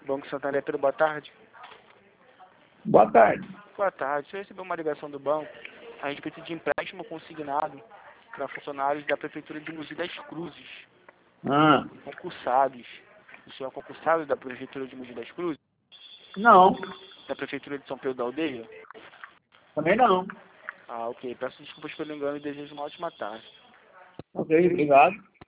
Banco Santander, Pedro, boa tarde. Boa tarde. Boa tarde. Você recebeu uma ligação do banco a respeito de empréstimo consignado para funcionários da Prefeitura de Mogi das Cruzes, concursados. O senhor é concursado da Prefeitura de Mogi das Cruzes? Não, Da Prefeitura de São Pedro da Aldeia? também não. Ah, ok. Peço desculpas pelo engano e desejo uma ótima tarde. Ok, obrigado.